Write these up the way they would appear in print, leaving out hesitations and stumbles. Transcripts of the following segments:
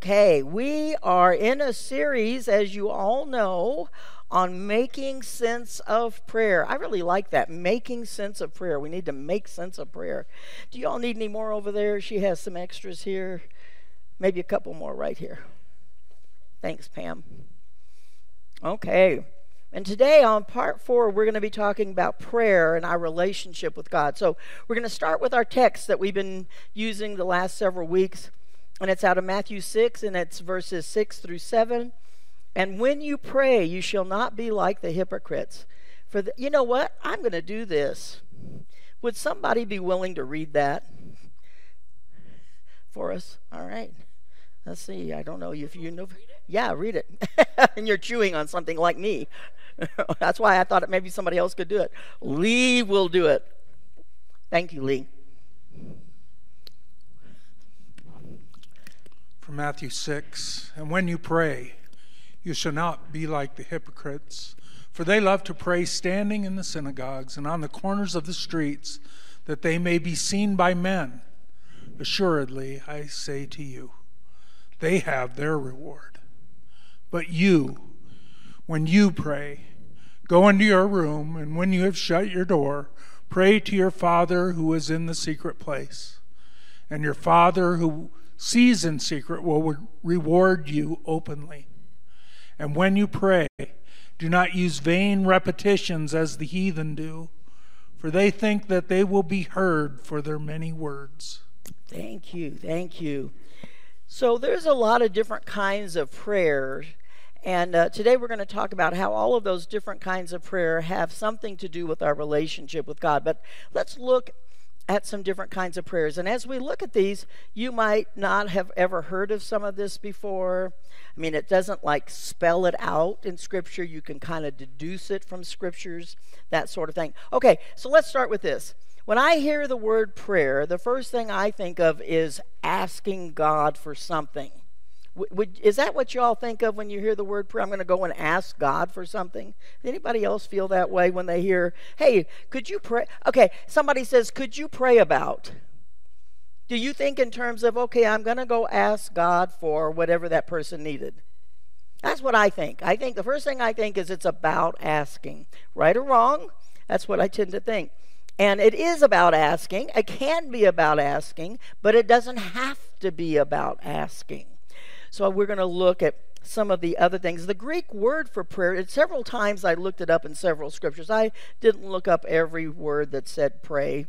Okay, we are in a series, as you all know, on making sense of prayer. I really like that, making sense of prayer. We need to make sense of prayer. Do you all need any more over there? She has some extras here. Maybe a couple more right here. Thanks, Pam. Okay. And today on part 4, we're going to be talking about prayer and our relationship with God. So we're going to start with our text that we've been using the last several weeks. And it's out of Matthew 6, and it's verses 6 through 7. And when you pray, you shall not be like the hypocrites. You know what? I'm going to do this. Would somebody be willing to read that for us? All right. Let's see. I don't know if you know. Yeah, read it. And you're chewing on something like me. That's why I thought maybe somebody else could do it. Lee will do it. Thank you, Lee. From Matthew 6, and when you pray, you shall not be like the hypocrites, for they love to pray standing in the synagogues and on the corners of the streets, that they may be seen by men. Assuredly, I say to you, they have their reward. But you, when you pray, go into your room, and when you have shut your door, pray to your Father who is in the secret place, and your Father who sees in secret will reward you openly. And when you pray, do not use vain repetitions as the heathen do, for they think that they will be heard for their many words. Thank you, thank you. So there's a lot of different kinds of prayers, and today we're going to talk about how all of those different kinds of prayer have something to do with our relationship with God. But let's look at some different kinds of prayers. And as we look at these, you might not have ever heard of some of this before. I mean, it doesn't like spell it out in Scripture. You can kind of deduce it from Scriptures, that sort of thing. Okay, so let's start with this. When I hear the word prayer, the first thing I think of is asking God for something. Is that what you all think of when you hear the word prayer? I'm going to go and ask God for something. Anybody else feel that way when they hear, hey, could you pray? Okay, somebody says, could you pray about? Do you think in terms of, okay, I'm going to go ask God for whatever that person needed? That's what I think. I think the first thing I think is it's about asking. Right or wrong, that's what I tend to think. And it is about asking. It can be about asking, but it doesn't have to be about asking. So we're going to look at some of the other things. The Greek word for prayer, several times I looked it up in several scriptures. I didn't look up every word that said pray.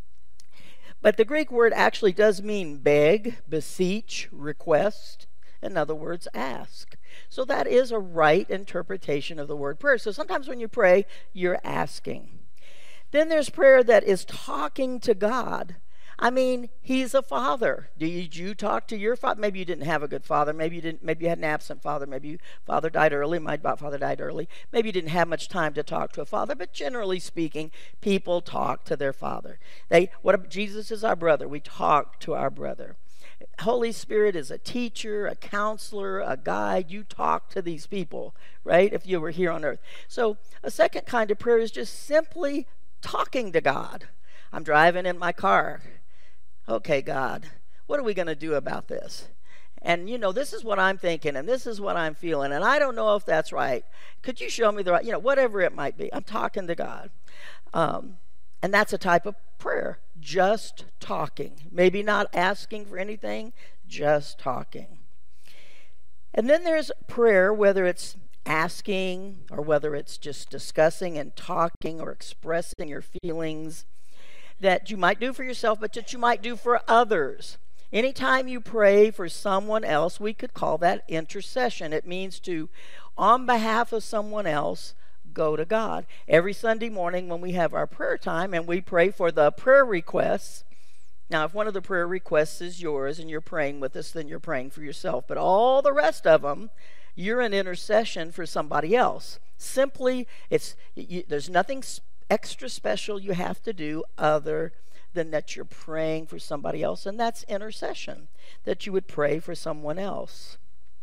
But the Greek word actually does mean beg, beseech, request. In other words, ask. So that is a right interpretation of the word prayer. So sometimes when you pray, you're asking. Then there's prayer that is talking to God. I mean, He's a father. Did you talk to your father? Maybe you didn't have a good father. Maybe you didn't. Maybe you had an absent father. Maybe your father died early. My father died early. Maybe you didn't have much time to talk to a father. But generally speaking, people talk to their father. Jesus is our brother. We talk to our brother. Holy Spirit is a teacher, a counselor, a guide. You talk to these people, right? If you were here on earth. So a second kind of prayer is just simply talking to God. I'm driving in my car. Okay, God, what are we going to do about this? And, this is what I'm thinking, and this is what I'm feeling, and I don't know if that's right. Could you show me the right, whatever it might be. I'm talking to God. And that's a type of prayer, just talking. Maybe not asking for anything, just talking. And then there's prayer, whether it's asking or whether it's just discussing and talking or expressing your feelings, that you might do for yourself, but that you might do for others. Anytime you pray for someone else, we could call that intercession. It means to, on behalf of someone else, go to God. Every Sunday morning when we have our prayer time and we pray for the prayer requests. Now, if one of the prayer requests is yours and you're praying with us, then you're praying for yourself. But all the rest of them, you're an intercession for somebody else. Simply, there's nothing extra special you have to do other than that you're praying for somebody else, and that's intercession, that you would pray for someone else.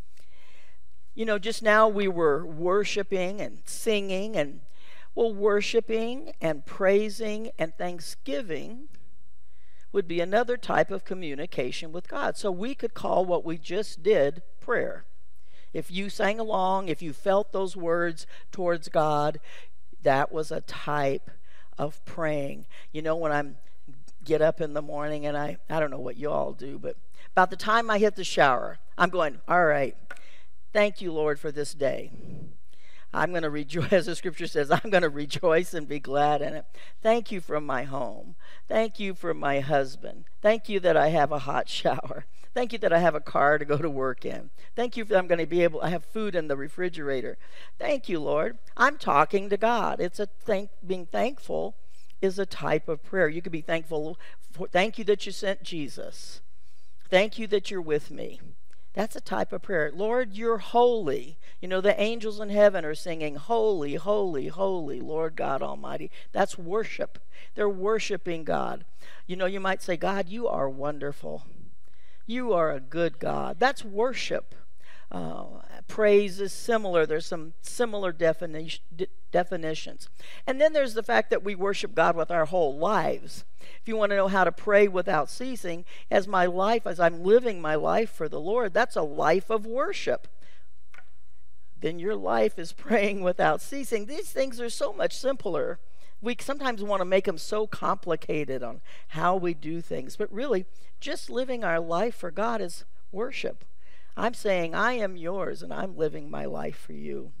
Just now we were worshiping and singing, and worshiping and praising and thanksgiving would be another type of communication with God. So we could call what we just did prayer. If you sang along, if you felt those words towards God, that was a type of praying. You know, when I get up in the morning and I don't know what you all do, but about the time I hit the shower, I'm going, all right, thank you, Lord, for this day. I'm going to rejoice, as the scripture says, I'm going to rejoice and be glad in it. Thank you for my home. Thank you for my husband. Thank you that I have a hot shower. Thank you that I have a car to go to work in. Thank you that I'm going to be able, I have food in the refrigerator. Thank you, Lord. I'm talking to God. It's being thankful is a type of prayer. You could be thankful for, thank you that you sent Jesus. Thank you that you're with me. That's a type of prayer. Lord, you're holy. You know, the angels in heaven are singing, holy, holy, holy, Lord God Almighty. That's worship. They're worshiping God. You know, you might say, God, you are wonderful. You are a good God. That's worship. Praise is similar. There's some similar definitions. And then there's the fact that we worship God with our whole lives. If you want to know how to pray without ceasing, as I'm living my life for the Lord, that's a life of worship. Then your life is praying without ceasing. These things are so much simpler. We sometimes want to make them so complicated on how we do things, but really, just living our life for God is worship. I'm saying, I am yours, and I'm living my life for you.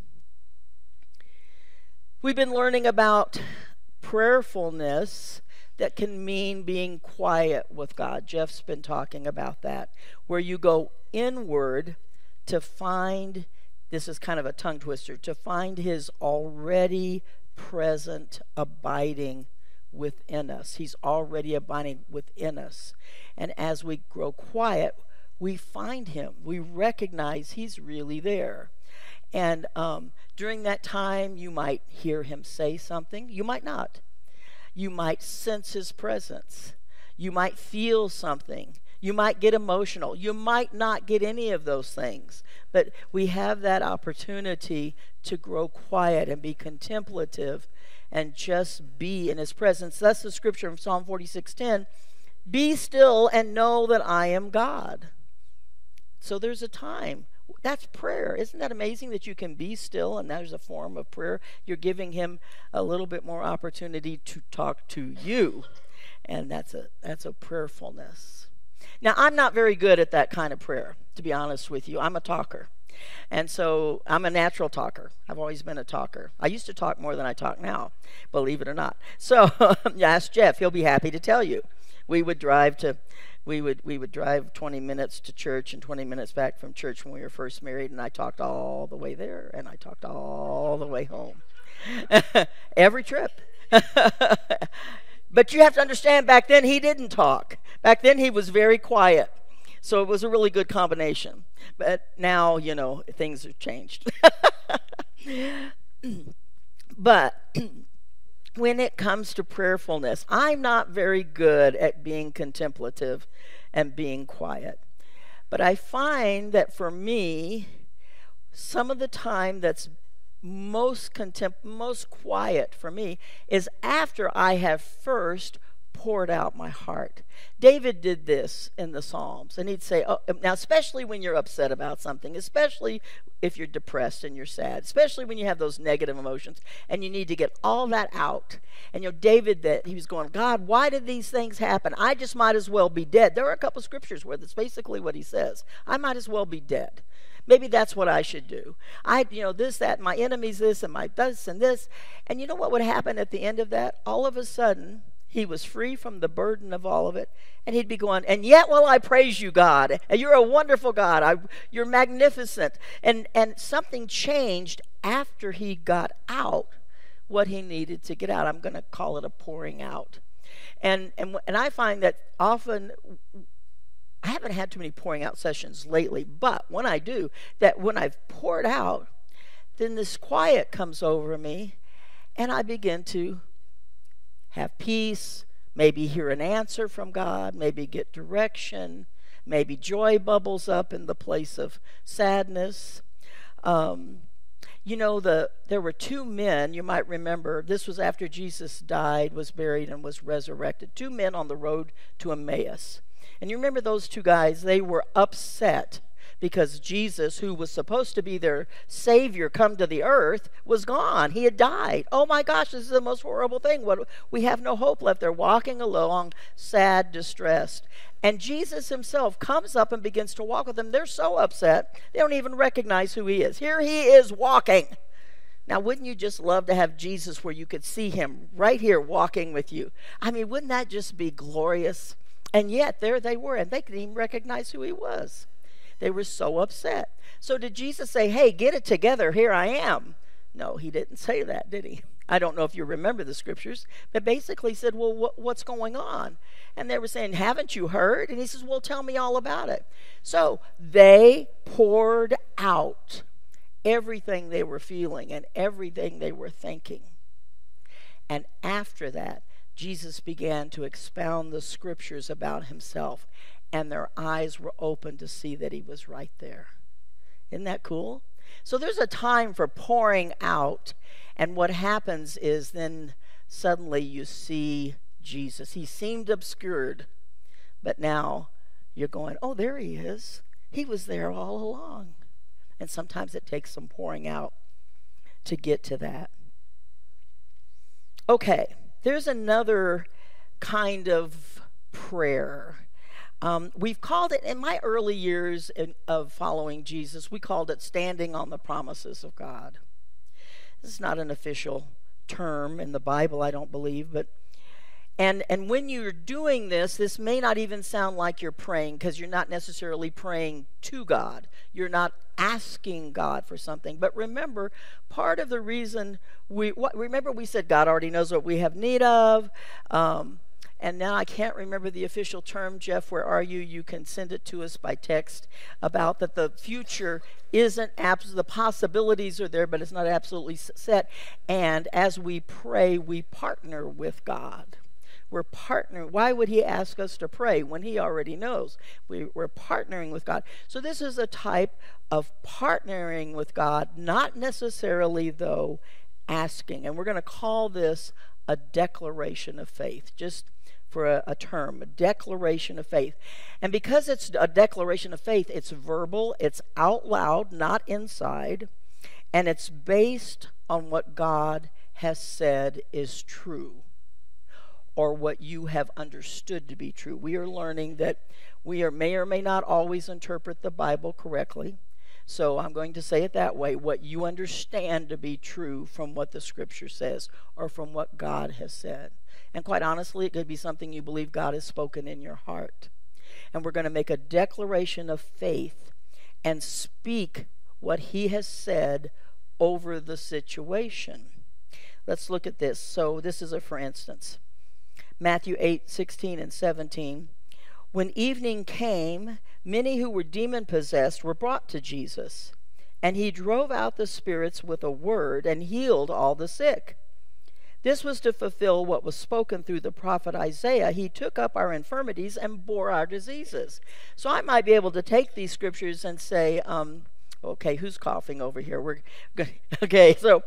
We've been learning about prayerfulness that can mean being quiet with God. Jeff's been talking about that, where you go inward to find, this is kind of a tongue twister, to find his already present abiding within us. He's already abiding within us. And as we grow quiet, we find him. We recognize he's really there. And during that time, you might hear him say something. You might not. You might sense his presence. You might feel something. You might get emotional. You might not get any of those things. But we have that opportunity to grow quiet and be contemplative and just be in his presence. That's the scripture from Psalm 46:10. Be still and know that I am God. So there's a time. That's prayer. Isn't that amazing that you can be still and there's a form of prayer? You're giving him a little bit more opportunity to talk to you. And that's a prayerfulness. Now, I'm not very good at that kind of prayer, to be honest with you. I'm a talker. And so I'm a natural talker. I've always been a talker. I used to talk more than I talk now, believe it or not. So ask Jeff. He'll be happy to tell you. We would drive 20 minutes to church and 20 minutes back from church when we were first married, and I talked all the way there, and I talked all the way home. Every trip. But you have to understand, back then he didn't talk. Back then he was very quiet. So it was a really good combination. But now, you know, things have changed. But when it comes to prayerfulness, I'm not very good at being contemplative and being quiet. But I find that for me, some of the time that's most quiet for me is after I have first poured out my heart. David did this in the Psalms, and he'd say, now especially when you're upset about something, especially if you're depressed and you're sad, especially when you have those negative emotions and you need to get all that out. And you know, David, that he was going, God, why did these things happen? I just might as well be dead. There are a couple scriptures where that's basically what he says. I might as well be dead. Maybe that's what I should do. This, that, my enemy's this, and my this and this. And you know what would happen at the end of that? All of a sudden, he was free from the burden of all of it. And he'd be going, and yet will I praise you, God. And you're a wonderful God. You're magnificent. And something changed after he got out what he needed to get out. I'm going to call it a pouring out. And I find that often, I haven't had too many pouring out sessions lately, but when I do, that when I've poured out, then this quiet comes over me, and I begin to have peace, maybe hear an answer from God, maybe get direction, maybe joy bubbles up in the place of sadness. You know, there were two men, you might remember, this was after Jesus died, was buried, and was resurrected. Two men on the road to Emmaus. And you remember those two guys, they were upset because Jesus, who was supposed to be their Savior come to the earth, was gone. He had died. Oh my gosh, this is the most horrible thing. We have no hope left. They're walking along, sad, distressed. And Jesus himself comes up and begins to walk with them. They're so upset, they don't even recognize who he is. Here he is walking. Now, wouldn't you just love to have Jesus where you could see him right here walking with you? I mean, wouldn't that just be glorious? And yet, there they were, and they couldn't even recognize who he was. They were so upset. So did Jesus say, hey, get it together, here I am? No, he didn't say that, did he? I don't know if you remember the scriptures, but basically said, well, what's going on? And they were saying, haven't you heard? And he says, well, tell me all about it. So they poured out everything they were feeling and everything they were thinking. And after that, Jesus began to expound the scriptures about himself, and their eyes were open to see that he was right there. Isn't that cool? So there's a time for pouring out, and what happens is then suddenly you see Jesus. He seemed obscured, but now you're going, oh, there he is. He was there all along. And sometimes it takes some pouring out to get to that. Okay, there's another kind of prayer. We've called it, in my early years of following Jesus, we called it standing on the promises of God. This is not an official term in the Bible, I don't believe, but and when you're doing this may not even sound like you're praying, because you're not necessarily praying to God. You're not asking God for something. But remember, part of the reason we said God already knows what we have need of. And now I can't remember the official term. Jeff, where are you? You can send it to us by text about that the future isn't the possibilities are there, but it's not absolutely set. And as we pray, we partner with God. We're partnering. Why would he ask us to pray when he already knows? We're partnering with God. So this is a type of partnering with God, not necessarily, though, asking. And we're going to call this a declaration of faith, just for a term, a declaration of faith. And because it's a declaration of faith, it's verbal, it's out loud, not inside, and it's based on what God has said is true, or what you have understood to be true. We are learning that we may or may not always interpret the Bible correctly. So I'm going to say it that way, what you understand to be true from what the Scripture says or from what God has said. And quite honestly, it could be something you believe God has spoken in your heart. And we're going to make a declaration of faith and speak what he has said over the situation. Let's look at this. So this is a for instance. Matthew 8:16 and 17. When evening came, many who were demon-possessed were brought to Jesus, and he drove out the spirits with a word and healed all the sick. This was to fulfill what was spoken through the prophet Isaiah. He took up our infirmities and bore our diseases. So I might be able to take these scriptures and say, okay, who's coughing over here? We're good. Okay, so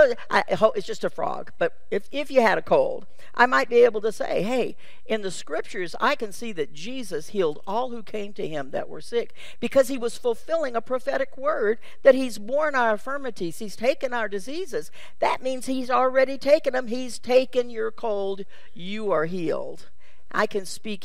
it's just a frog. But if you had a cold, I might be able to say, hey, in the scriptures, I can see that Jesus healed all who came to him that were sick, because he was fulfilling a prophetic word that he's borne our infirmities. He's taken our diseases. That means he's already taken them. He's taken your cold. You are healed. I speak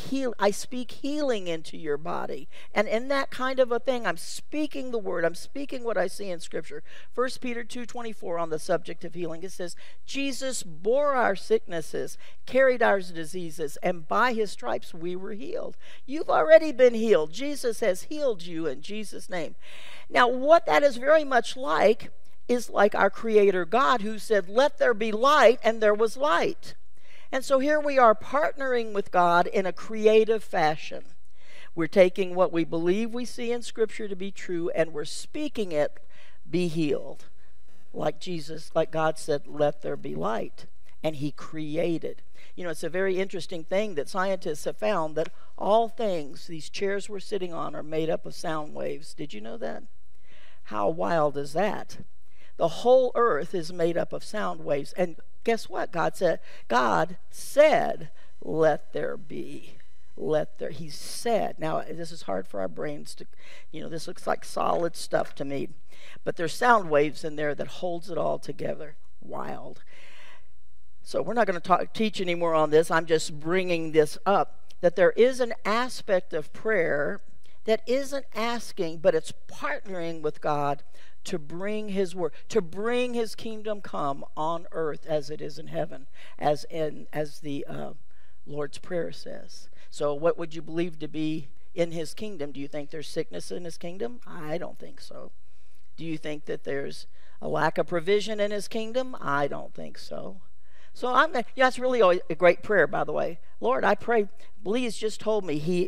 healing into your body. And in that kind of a thing, I'm speaking the word. I'm speaking what I see in Scripture. 1 Peter 2:24 on the subject of healing. It says, Jesus bore our sicknesses, carried our diseases, and by his stripes we were healed. You've already been healed. Jesus has healed you in Jesus' name. Now, what that is very much like is like our Creator God, who said, let there be light, and there was light. And so here we are partnering with God in a creative fashion. We're taking what we believe we see in Scripture to be true, and we're speaking it, be healed. Like God said, let there be light. And he created. You know, it's a very interesting thing that scientists have found, that all things these chairs we're sitting on are made up of sound waves. Did you know that? How wild is that? The whole earth is made up of sound waves. And guess what? God said, let there be. He said. Now, this is hard for our brains to, this looks like solid stuff to me. But there's sound waves in there that holds it all together. Wild. So we're not going to teach anymore on this. I'm just bringing this up, that there is an aspect of prayer that isn't asking, but it's partnering with God to bring his word, to bring his kingdom come on earth as it is in heaven, as the Lord's Prayer says. So what would you believe to be in his kingdom? Do you think there's sickness in his kingdom? I don't think so. Do you think that there's a lack of provision in his kingdom? I don't think so. So that's really a great prayer, by the way. Lord, I pray. Blease just told me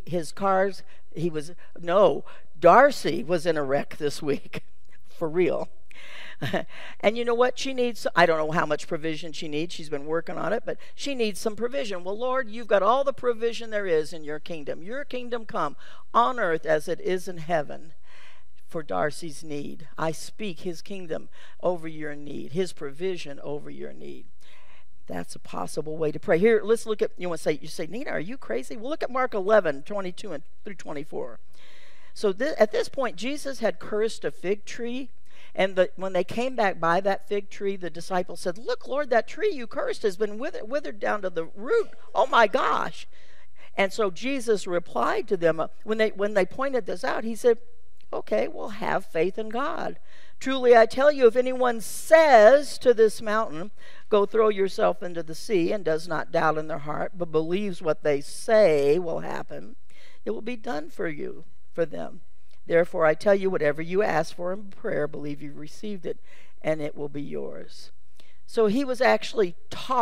Darcy was in a wreck this week. For real. And you know what? She needs, I don't know how much provision she needs. She's been working on it, but she needs some provision. Well, Lord, you've got all the provision there is in your kingdom. Your kingdom come on earth as it is in heaven for Darcy's need. I speak his kingdom over your need, his provision over your need. That's a possible way to pray. Here, let's look at, you say, Nina, are you crazy? Well, look at Mark 11, 22 through 24. So at this point, Jesus had cursed a fig tree. And when they came back by that fig tree, the disciples said, look, Lord, that tree you cursed has been withered down to the root. Oh, my gosh. And so Jesus replied to them, when they pointed this out, he said, okay, well, have faith in God. Truly, I tell you, if anyone says to this mountain, go throw yourself into the sea, and does not doubt in their heart, but believes what they say will happen, it will be done for them. Therefore, I tell you, whatever you ask for in prayer, believe you've received it, and it will be yours. So he was actually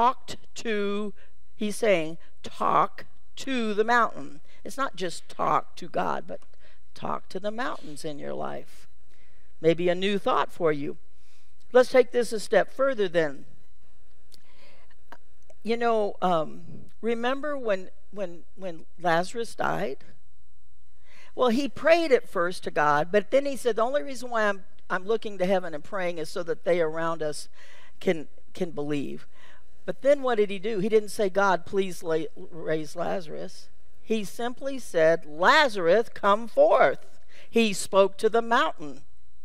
he's saying, talk to the mountain. It's not just talk to God, but talk to the mountains in your life. Maybe a new thought for you. Let's take this a step further then. Remember when Lazarus died? Well, he prayed at first to God, but then he said, the only reason why I'm looking to heaven and praying is so that they around us can believe. But then what did he do? He didn't say, God, please raise Lazarus. He simply said, Lazarus, come forth. He spoke to the mountain,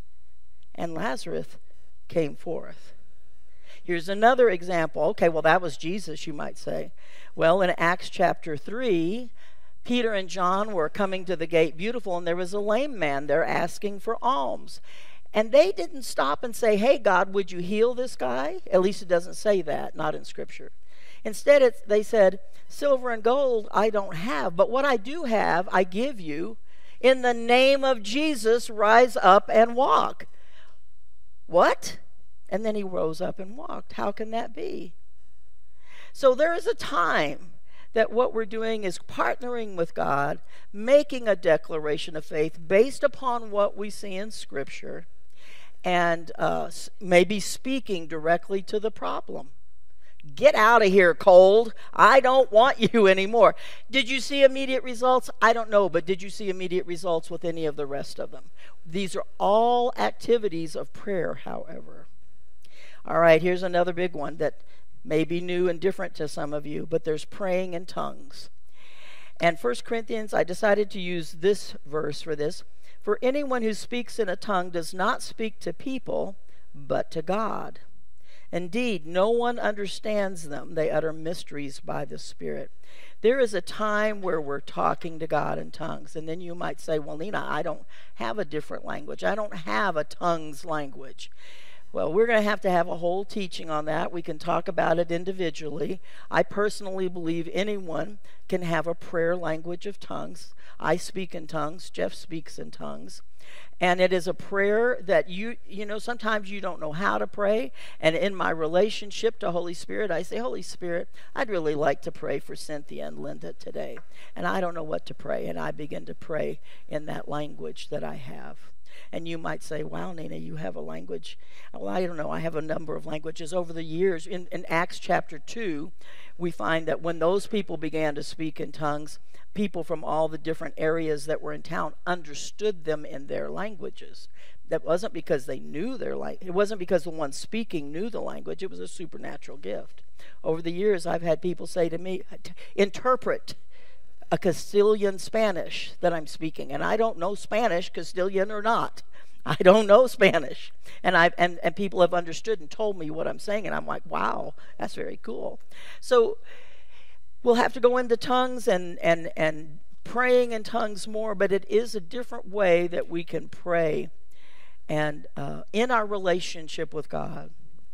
and Lazarus came forth. Here's another example. Okay, well, that was Jesus, you might say. Well, in Acts chapter 3, Peter and John were coming to the gate beautiful, and there was a lame man there asking for alms. And they didn't stop and say, hey, God, would you heal this guy? At least it doesn't say that, not in Scripture. Instead, they said, silver and gold I don't have, but what I do have, I give you. In the name of Jesus, rise up and walk. What? And then he rose up and walked. How can that be? So there is a time that what we're doing is partnering with God, making a declaration of faith based upon what we see in Scripture, and maybe speaking directly to the problem. Get out of here, cold. I don't want you anymore. Did you see immediate results? I don't know, but did you see immediate results with any of the rest of them? These are all activities of prayer, however. All right, here's another big one that may be new and different to some of you, but there's praying in tongues. And 1 Corinthians, I decided to use this verse for this. For anyone who speaks in a tongue does not speak to people, but to God. Indeed, no one understands them. They utter mysteries by the Spirit. There is a time where we're talking to God in tongues. And then you might say, well, Nina, I don't have a different language. I don't have a tongues language. Well, we're going to have a whole teaching on that. We can talk about it individually. I personally believe anyone can have a prayer language of tongues. I speak in tongues. Jeff speaks in tongues. And it is a prayer that sometimes you don't know how to pray. And in my relationship to Holy Spirit, I say, Holy Spirit, I'd really like to pray for Cynthia and Linda today. And I don't know what to pray. And I begin to pray in that language that I have. And you might say, wow, Nina, you have a language. Well, I don't know. I have a number of languages over the years. In Acts chapter 2, we find that when those people began to speak in tongues, people from all the different areas that were in town understood them in their languages. That wasn't because they knew their language. It wasn't because the one speaking knew the language. It was a supernatural gift. Over the years, I've had people say to me, interpret a Castilian Spanish that I'm speaking. And I don't know Spanish, Castilian or not. I don't know Spanish. And people have understood and told me what I'm saying. And I'm like, wow, that's very cool. So we'll have to go into tongues and praying in tongues more. But it is a different way that we can pray and in our relationship with God.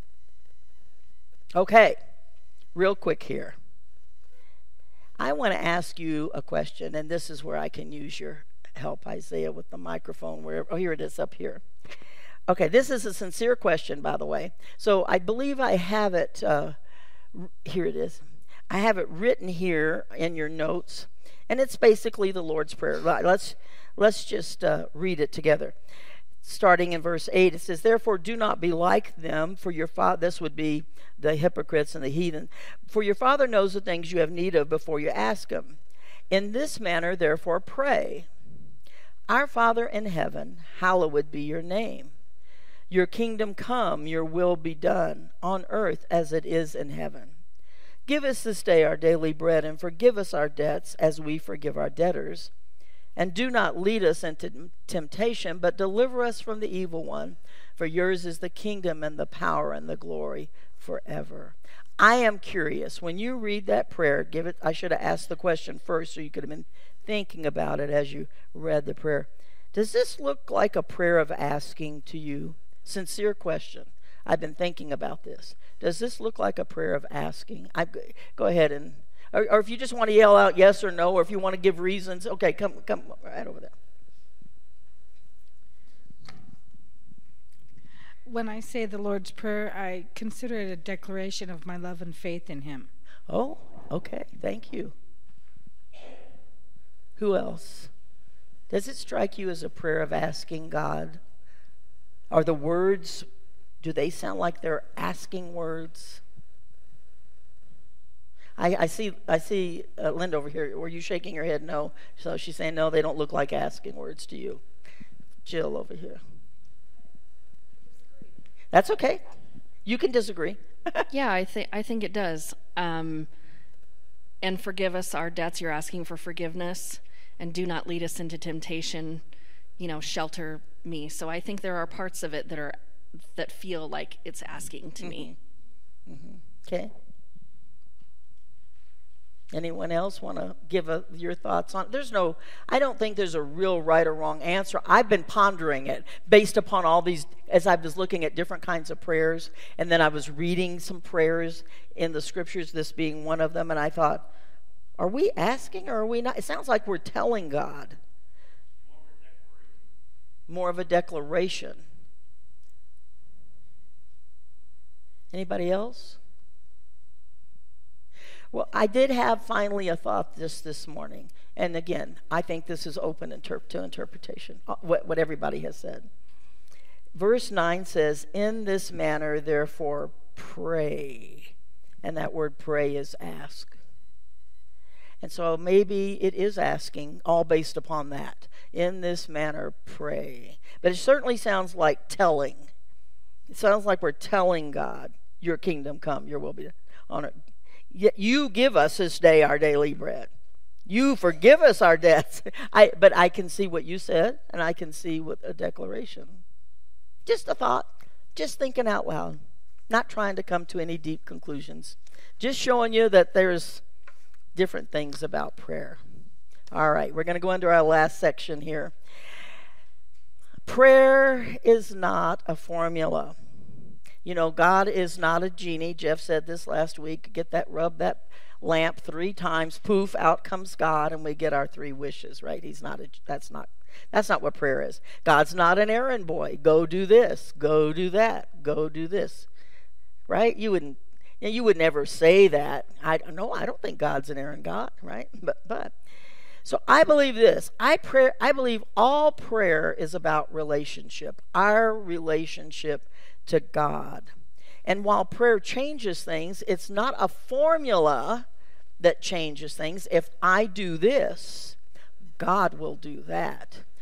Okay, real quick here. I want to ask you a question, and this is where I can use your help, Isaiah, with the microphone. Oh, here it is up here. Okay, this is a sincere question, by the way. So I believe I have it, here it is. I have it written here in your notes, and it's basically the Lord's Prayer. Let's just read it together. Starting in verse 8, it says, "Therefore do not be like them, for your Father," this would be the hypocrites and the heathen, "for your Father knows the things you have need of before you ask him. In this manner, therefore, pray. Our Father in heaven, hallowed be your name. Your kingdom come, your will be done, on earth as it is in heaven. Give us this day our daily bread, and forgive us our debts as we forgive our debtors. And do not lead us into temptation, but deliver us from the evil one. For yours is the kingdom and the power and the glory forever." I am curious, when you read that prayer, I should have asked the question first so you could have been thinking about it as you read the prayer. Does this look like a prayer of asking to you? Sincere question. I've been thinking about this. Does this look like a prayer of asking? Go ahead and... Or if you just want to yell out yes or no, or if you want to give reasons, okay, come right over there. When I say the Lord's Prayer, I consider it a declaration of my love and faith in him. Oh, okay, thank you. Who else? Does it strike you as a prayer of asking God? Are the words, do they sound like they're asking words? I see Linda over here. Were you shaking your head no? So she's saying no, they don't look like asking words to you. Jill over here. That's okay. You can disagree. Yeah, I think it does. And forgive us our debts. You're asking for forgiveness. And do not lead us into temptation. Shelter me. So I think there are parts of it that feel like it's asking to me. Mm-hmm. Okay. Anyone else want to give your thoughts on it? I don't think there's a real right or wrong answer. I've been pondering it based upon all these, as I was looking at different kinds of prayers, and then I was reading some prayers in the scriptures, this being one of them, and I thought, are we asking or are we not? It sounds like we're telling God. More of a declaration. Anybody else? Well, I did have finally a thought this morning. And again, I think this is open to interpretation, what everybody has said. Verse 9 says, "In this manner, therefore, pray." And that word pray is ask. And so maybe it is asking, all based upon that. In this manner, pray. But it certainly sounds like telling. It sounds like we're telling God, your kingdom come, your will be done on earth. Yet you give us this day our daily bread. You forgive us our debts. But I can see what you said, and I can see what a declaration. Just a thought, just thinking out loud, not trying to come to any deep conclusions. Just showing you that there's different things about prayer. All right, we're going to go into our last section here. Prayer is not a formula. God is not a genie. Jeff said this last week. Rub that lamp 3 times, poof, out comes God, and we get our 3 wishes, right? That's not what prayer is. God's not an errand boy. Go do this, go do that, go do this. Right? You would never say that. I don't think God's an errand God, right? But so I believe this. I believe all prayer is about relationship. Our relationship to God. And while prayer changes things, it's not a formula that changes things. If I do this, God will do that.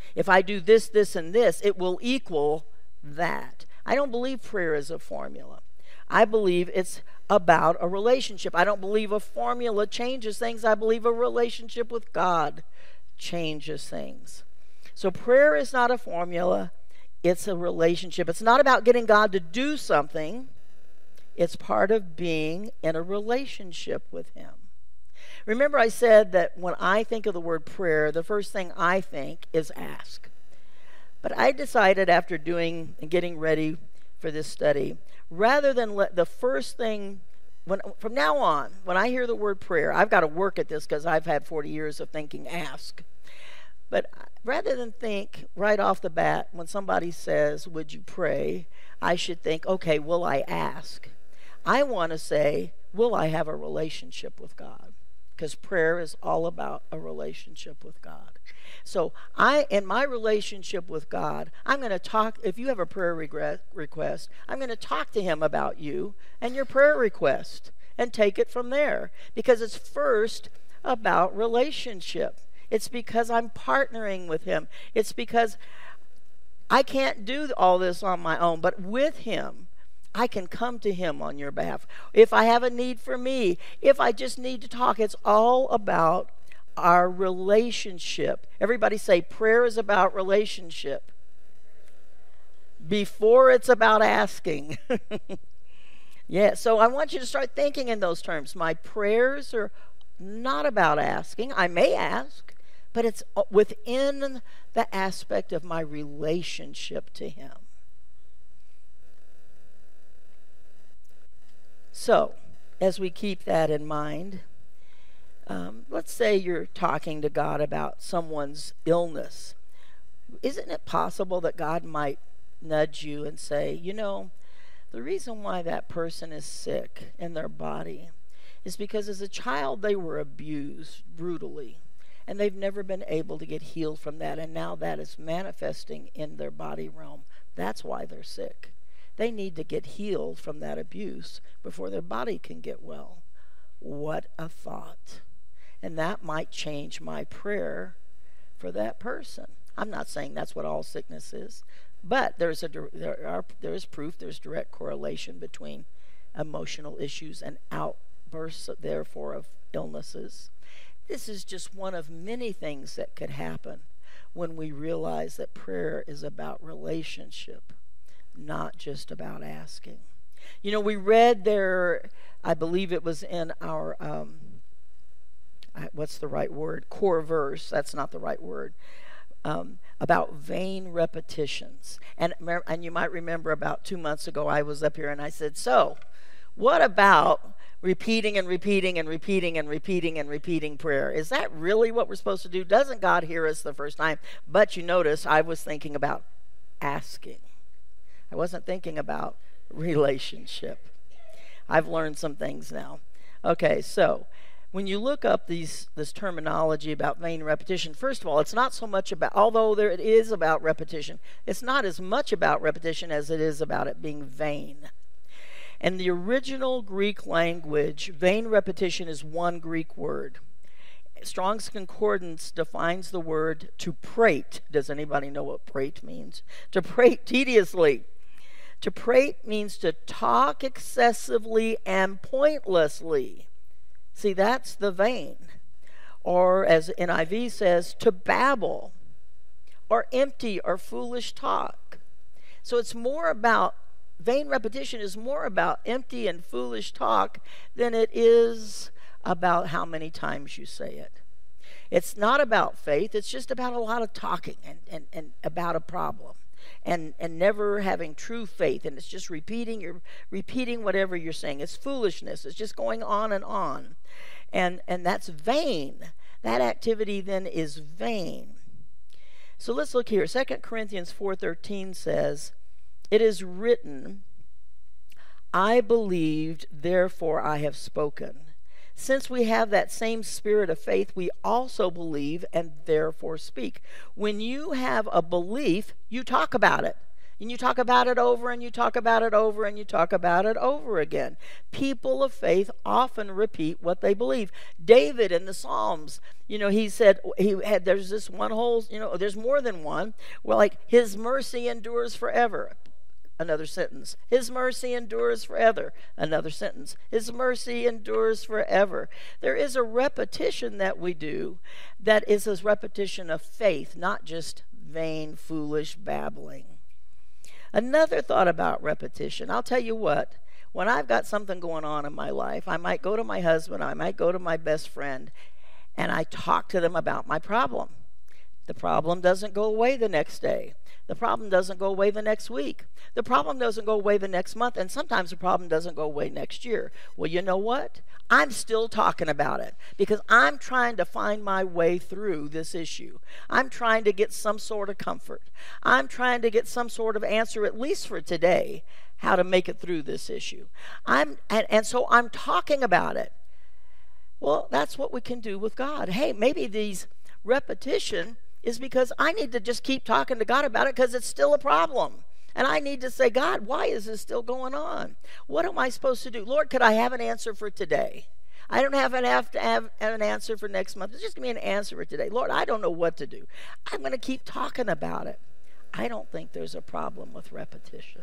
If I do this, this, and this, it will equal that. I don't believe prayer is a formula. I believe it's about a relationship. I don't believe a formula changes things. I believe a relationship with God changes things. So prayer is not a formula. It's a relationship. It's not about getting God to do something. It's part of being in a relationship with Him. Remember, I said that when I think of the word prayer, the first thing I think is ask. But I decided after doing and getting ready for this study, rather than let the first thing, from now on, when I hear the word prayer, I've got to work at this because I've had 40 years of thinking ask. But rather than think right off the bat, when somebody says, would you pray, I should think, okay, will I ask? I want to say, will I have a relationship with God? Because prayer is all about a relationship with God. So in my relationship with God, I'm going to talk, if you have a prayer request, I'm going to talk to Him about you and your prayer request and take it from there. Because it's first about relationship. It's because I'm partnering with Him. It's because I can't do all this on my own, but with Him, I can come to Him on your behalf. If I have a need for me, if I just need to talk, it's all about our relationship. Everybody say, prayer is about relationship. Before it's about asking. Yeah, so I want you to start thinking in those terms. My prayers are not about asking. I may ask, but it's within the aspect of my relationship to Him. So, as we keep that in mind, let's say you're talking to God about someone's illness. Isn't it possible that God might nudge you and say, you know, the reason why that person is sick in their body is because as a child they were abused brutally, and they've never been able to get healed from that, and now that is manifesting in their body realm. That's why they're sick. They need to get healed from that abuse before their body can get well. What a thought. And that might change my prayer for that person. I'm not saying that's what all sickness is, but there is proof, there's direct correlation between emotional issues and outbursts, therefore, of illnesses. This is just one of many things that could happen when we realize that prayer is about relationship, not just about asking. You know, we read there, I believe it was in our, what's the right word? Core verse, that's not the right word, about vain repetitions. And you might remember about 2 months ago, I was up here and I said, so, what about repeating and repeating and repeating and repeating and repeating prayer? Is that really what we're supposed to do? Doesn't God hear us the first time? But you notice I was thinking about asking. I wasn't thinking about relationship. I've learned some things now. Okay, so when you look up this terminology about vain repetition, first of all, it's not so much about, although it is about repetition, it's not as much about repetition as it is about it being vain. In the original Greek language, vain repetition is one Greek word. Strong's Concordance defines the word to prate. Does anybody know what prate means? To prate tediously. To prate means to talk excessively and pointlessly. See, that's the vain. Or as NIV says, to babble, or empty or foolish talk. So it's more about, vain repetition is more about empty and foolish talk than it is about how many times you say it. It's not about faith, it's just about a lot of talking and about a problem. And never having true faith, and it's just you're repeating whatever you're saying. It's foolishness. It's just going on. And that's vain. That activity then is vain. So let's look here. 2 Corinthians 4:13 says, it is written, I believed, therefore I have spoken. Since we have that same spirit of faith, we also believe and therefore speak. When you have a belief, you talk about it. And you talk about it over and you talk about it over and you talk about it over again. People of faith often repeat what they believe. David in the Psalms, he said, there's this one whole, there's more than one. Well, like, his mercy endures forever. Another sentence. His mercy endures forever. Another sentence. His mercy endures forever. There is a repetition that we do that is a repetition of faith, not just vain, foolish babbling. Another thought about repetition. I'll tell you what. When I've got something going on in my life, I might go to my husband, I might go to my best friend, and I talk to them about my problem. The problem doesn't go away the next day. The problem doesn't go away the next week. The problem doesn't go away the next month, and sometimes the problem doesn't go away next year. Well, you know what? I'm still talking about it because I'm trying to find my way through this issue. I'm trying to get some sort of comfort. I'm trying to get some sort of answer, at least for today, how to make it through this issue. And so I'm talking about it. Well, that's what we can do with God. Hey, maybe these repetition is because I need to just keep talking to God about it because it's still a problem. And I need to say, God, why is this still going on? What am I supposed to do? Lord, could I have an answer for today? I don't have to have an answer for next month. Just give me an answer for today. Lord, I don't know what to do. I'm going to keep talking about it. I don't think there's a problem with repetition.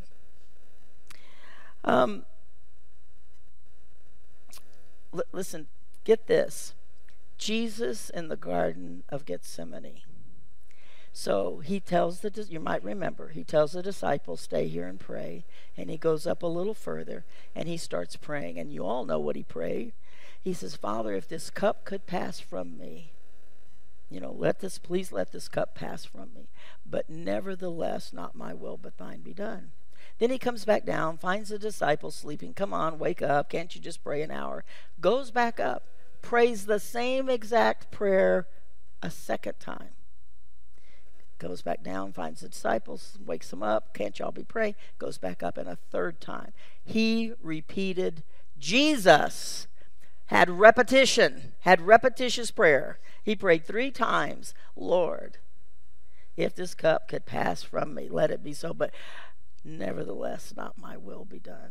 Listen, get this. Jesus in the Garden of Gethsemane. So he tells you might remember, he tells the disciples, stay here and pray. And he goes up a little further and he starts praying. And you all know what he prayed. He says, Father, if this cup could pass from me, please let this cup pass from me. But nevertheless, not my will, but thine be done. Then he comes back down, finds the disciples sleeping. Come on, wake up. Can't you just pray an hour? Goes back up, prays the same exact prayer a second time. Goes back down, finds the disciples, wakes them up. Can't y'all be praying? Goes back up and a third time. He repeated. Jesus had repetitious prayer. He prayed 3 times. Lord, if this cup could pass from me, let it be so. But nevertheless, not my will be done.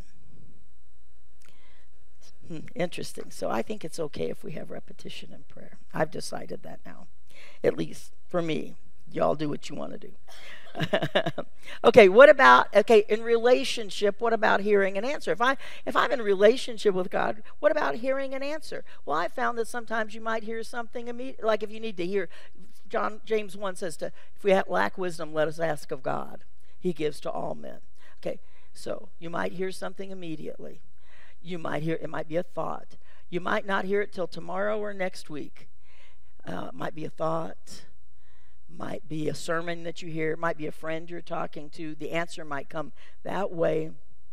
Interesting. So I think it's okay if we have repetition in prayer. I've decided that now, at least for me. Y'all do what you want to do. In relationship, what about hearing an answer? If I'm in a relationship with God, what about hearing an answer? Well, I found that sometimes you might hear something immediately, like if you need to hear, James 1 says, if we lack wisdom, let us ask of God. He gives to all men. Okay, so you might hear something immediately. It might be a thought. You might not hear it till tomorrow or next week. It might be a thought. Might be a sermon that you hear. It might be a friend you're talking to. The answer might come that way.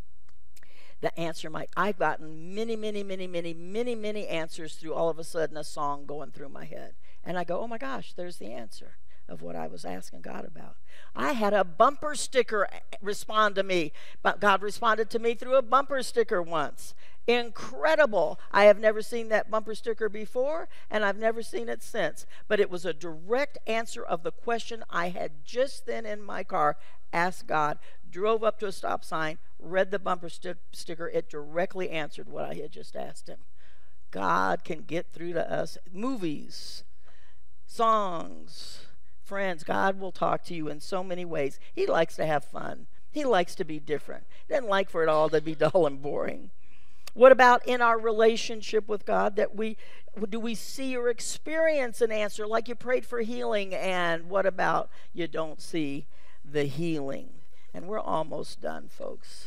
I've gotten many answers through all of a sudden a song going through my head. And I go, oh my gosh, there's the answer of what I was asking God about. I had a bumper sticker respond to me, but God responded to me through a bumper sticker once. Incredible. I have never seen that bumper sticker before, and I've never seen it since. But it was a direct answer of the question I had just then in my car asked God, drove up to a stop sign, read the bumper sticker. It directly answered what I had just asked him. God can get through to us. Movies, songs, friends, God will talk to you in so many ways. He likes to have fun. He likes to be different. He doesn't like for it all to be dull and boring. What about in our relationship with God? Do we see or experience an answer? Like you prayed for healing, and what about you don't see the healing? And we're almost done, folks.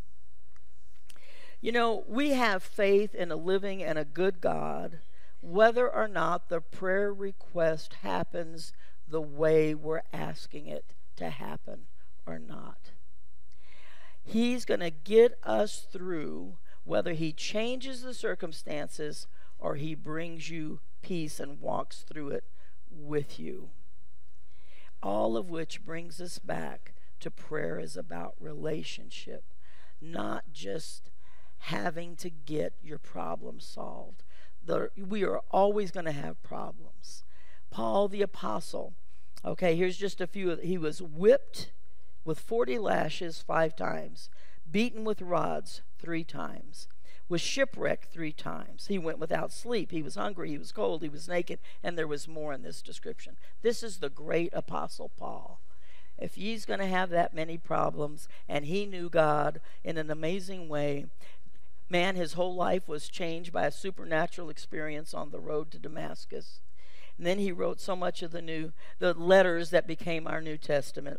We have faith in a living and a good God, whether or not the prayer request happens the way we're asking it to happen or not. He's going to get us through whether he changes the circumstances or he brings you peace and walks through it with you. All of which brings us back to prayer is about relationship, not just having to get your problem solved. We are always going to have problems. Paul the apostle, here's just a few. He was whipped with 40 lashes 5 times, beaten with rods 3 times, was shipwrecked 3 times. He went without sleep. He was hungry. He was cold. He was naked. And there was more in this description. This is the great Apostle Paul. If he's going to have that many problems, and he knew God in an amazing way, man, his whole life was changed by a supernatural experience on the road to Damascus. And then he wrote so much of the letters that became our New Testament.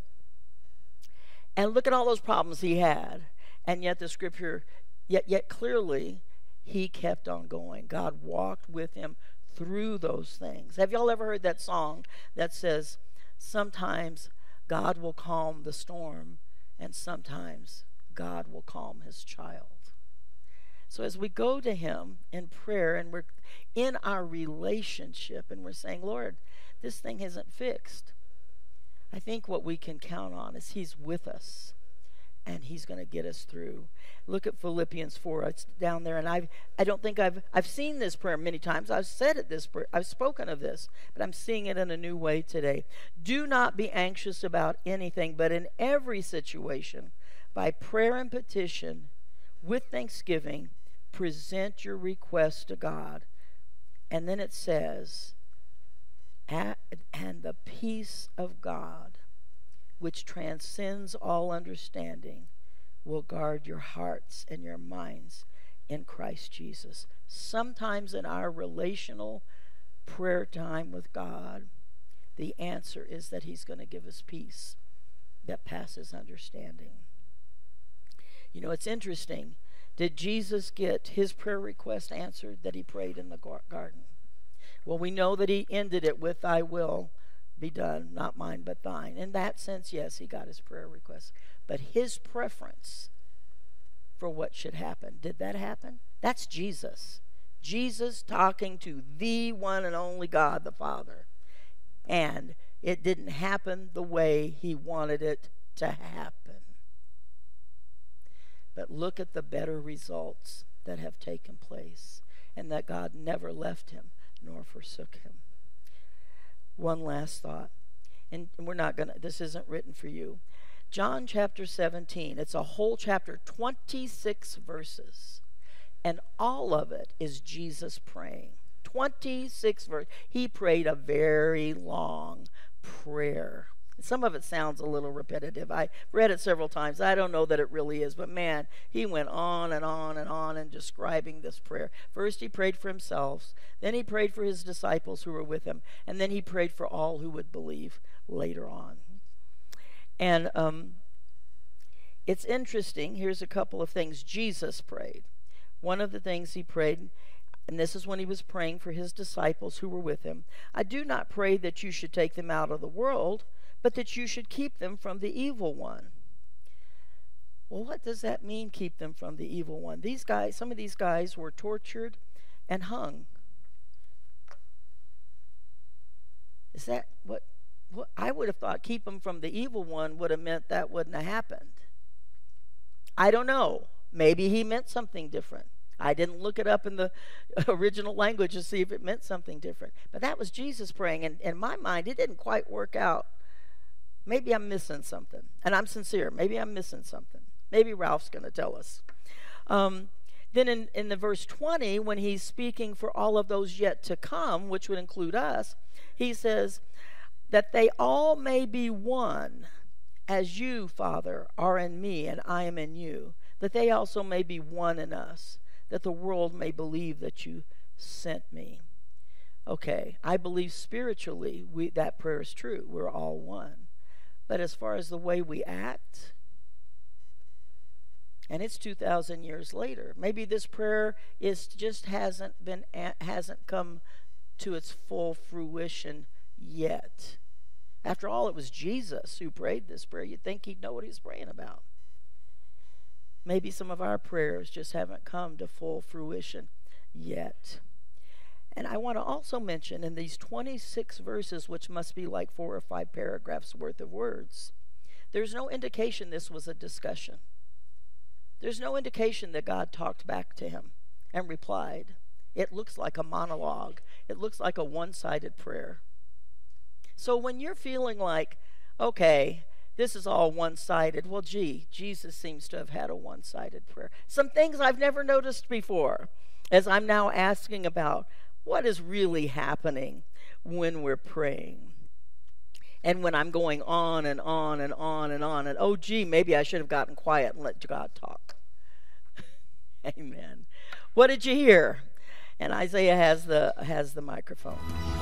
And look at all those problems he had. And yet the scripture, yet clearly, he kept on going. God walked with him through those things. Have y'all ever heard that song that says, sometimes God will calm the storm, and sometimes God will calm his child? So as we go to him in prayer, and we're in our relationship, and we're saying, Lord, this thing isn't fixed, I think what we can count on is he's with us, and he's going to get us through. Look at Philippians 4. It's down there, and I don't think I've seen this prayer many times. I've said it this prayer. I've spoken of this, but I'm seeing it in a new way today. Do not be anxious about anything, but in every situation, by prayer and petition, with thanksgiving, present your requests to God. And then it says, and the peace of God, which transcends all understanding, will guard your hearts and your minds in Christ Jesus. Sometimes in our relational prayer time with God, the answer is that he's going to give us peace that passes understanding. You know, it's interesting. Did Jesus get his prayer request answered that he prayed in the garden? Well, we know that he ended it with, thy will be done, not mine but thine. In that sense, yes, he got his prayer request. But his preference for what should happen, did that happen? That's Jesus. Jesus talking to the one and only God, the Father. And it didn't happen the way he wanted it to happen. But look at the better results that have taken place, and that God never left him nor forsook him. One last thought, and we're not going to, this isn't written for you. John chapter 17, it's a whole chapter, 26 verses, and all of it is Jesus praying. 26 verses. He prayed a very long prayer. Some of it sounds a little repetitive. I read it several times. I don't know that it really is, but man, he went on and on and on in describing this prayer. First, he prayed for himself. Then he prayed for his disciples who were with him. And then he prayed for all who would believe later on. And it's interesting. Here's a couple of things Jesus prayed. One of the things he prayed, and this is when he was praying for his disciples who were with him, I do not pray that you should take them out of the world, but that you should keep them from the evil one. Well, what does that mean, keep them from the evil one? These guys, some of these guys were tortured and hung. Is that what I would have thought? Keep them from the evil one would have meant that wouldn't have happened. I don't know. Maybe he meant something different. I didn't look it up in the original language to see if it meant something different. But that was Jesus praying, and in my mind, it didn't quite work out. Maybe I'm missing something. And I'm sincere. Maybe I'm missing something. Maybe Ralph's going to tell us. Then in the verse 20, when he's speaking for all of those yet to come, which would include us, he says, that they all may be one, as you, Father, are in me and I am in you, that they also may be one in us, that the world may believe that you sent me. Okay, I believe spiritually that prayer is true. We're all one. But as far as the way we act, and it's 2,000 years later, maybe this prayer hasn't come to its full fruition yet. After all, it was Jesus who prayed this prayer. You'd think he'd know what he's praying about. Maybe some of our prayers just haven't come to full fruition yet. And I want to also mention in these 26 verses, which must be like 4 or 5 paragraphs worth of words, there's no indication this was a discussion. There's no indication that God talked back to him and replied. It looks like a monologue. It looks like a one-sided prayer. So when you're feeling like, okay, this is all one-sided. Well, gee, Jesus seems to have had a one-sided prayer. Some things I've never noticed before, as I'm now asking about what is really happening when we're praying. And when I'm going on and on and on and on, and oh, gee, maybe I should have gotten quiet and let God talk. Amen. What did you hear? And Isaiah has the microphone.